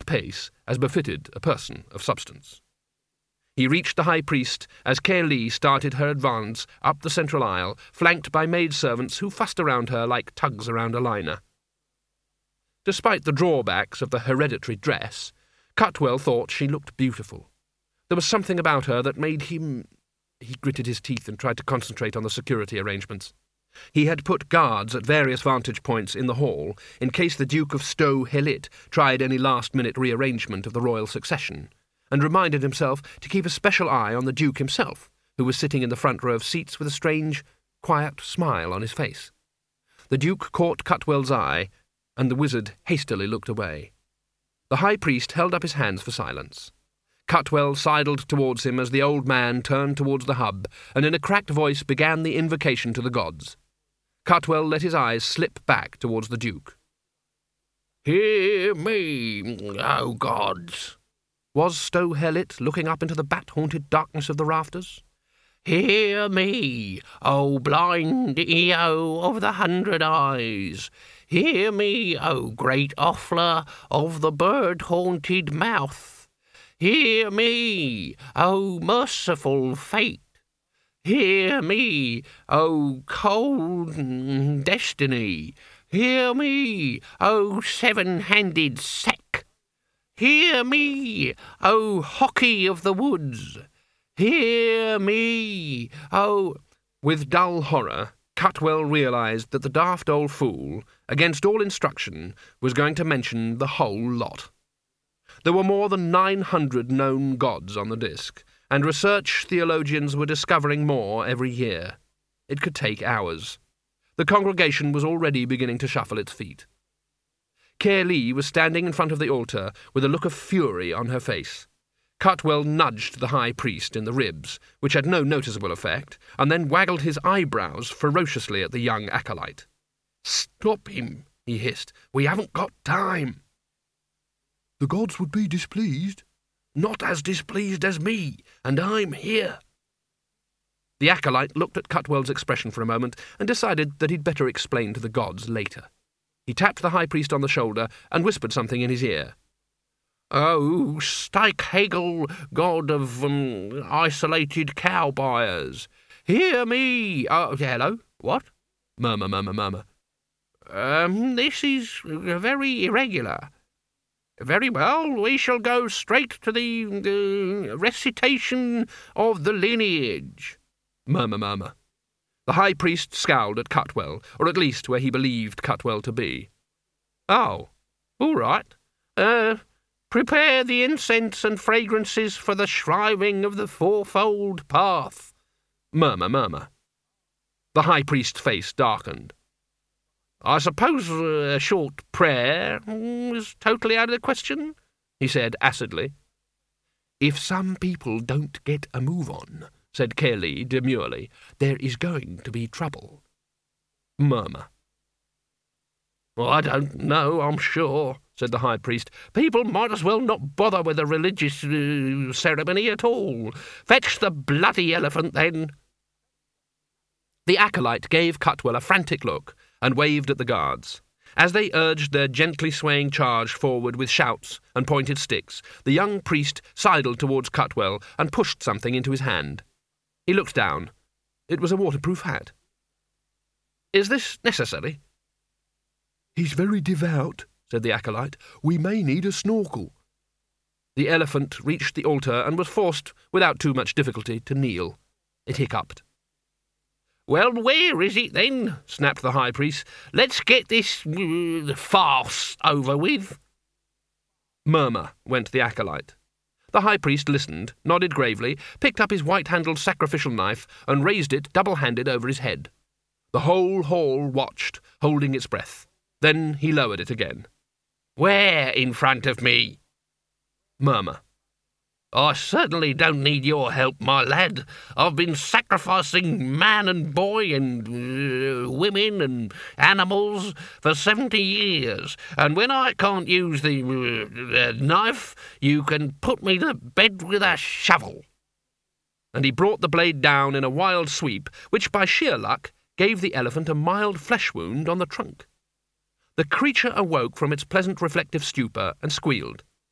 pace as befitted a person of substance. He reached the high priest as Caer Leigh started her advance up the central aisle, flanked by maidservants who fussed around her like tugs around a liner. Despite the drawbacks of the hereditary dress, Cutwell thought she looked beautiful. There was something about her that made him... He gritted his teeth and tried to concentrate on the security arrangements. He had put guards at various vantage points in the hall in case the Duke of Stow-Hellit tried any last-minute rearrangement of the royal succession, and reminded himself to keep a special eye on the Duke himself, who was sitting in the front row of seats with a strange, quiet smile on his face. The Duke caught Cutwell's eye, and the wizard hastily looked away. The high priest held up his hands for silence. Cutwell sidled towards him as the old man turned towards the hub, and in a cracked voice began the invocation to the gods. Cutwell let his eyes slip back towards the Duke. "Hear me, O gods!" Was Stow-Hellit looking up into the bat-haunted darkness of the rafters? "Hear me, O blind Eo of the 100 eyes! Hear me, O great offler of the bird-haunted mouth! Hear me, O merciful fate! Hear me, O cold destiny! Hear me, O seven-handed sack! Hear me, O hockey of the woods! Hear me, O—" With dull horror, Cutwell realised that the daft old fool, against all instruction, was going to mention the whole lot. There were more than 900 known gods on the disc, and research theologians were discovering more every year. It could take hours. The congregation was already beginning to shuffle its feet. Caer Leigh was standing in front of the altar with a look of fury on her face. Cutwell nudged the high priest in the ribs, which had no noticeable effect, and then waggled his eyebrows ferociously at the young acolyte. "Stop him," he hissed. "We haven't got time." "The gods would be displeased." "Not as displeased as me, and I'm here." The acolyte looked at Cutwell's expression for a moment and decided that he'd better explain to the gods later. He tapped the high priest on the shoulder and whispered something in his ear. "Oh, Steikhagel, god of isolated cow buyers, hear me! Hello? What? Murmur. This is very irregular. Very well, we shall go straight to the recitation of the lineage. Murmur. The high priest scowled at Cutwell, or at least where he believed Cutwell to be. "Oh, all right. Prepare the incense and fragrances for the shriving of the fourfold path." Murmur. The high priest's face darkened. "I suppose a short prayer is totally out of the question," he said acidly. "If some people don't get a move on," said Caer Leigh demurely, "there is going to be trouble." Murmur. "Well, I don't know, I'm sure," said the high priest. "People might as well not bother with the religious ceremony at all. Fetch the bloody elephant, then." The acolyte gave Cutwell a frantic look and waved at the guards. As they urged their gently swaying charge forward with shouts and pointed sticks, the young priest sidled towards Cutwell and pushed something into his hand. He looked down. It was a waterproof hat. "Is this necessary?" "He's very devout," said the acolyte. "We may need a snorkel." The elephant reached the altar and was forced, without too much difficulty, to kneel. It hiccuped. "Well, where is it, then?" snapped the high priest. "Let's get this farce over with." Murmur, went the acolyte. The high priest listened, nodded gravely, picked up his white-handled sacrificial knife, and raised it double-handed over his head. The whole hall watched, holding its breath. Then he lowered it again. "Where in front of me?" Murmur. "I certainly don't need your help, my lad. I've been sacrificing man and boy and women and animals for 70 years, and when I can't use the knife, you can put me to bed with a shovel." And he brought the blade down in a wild sweep, which by sheer luck gave the elephant a mild flesh wound on the trunk. The creature awoke from its pleasant reflective stupor and squealed.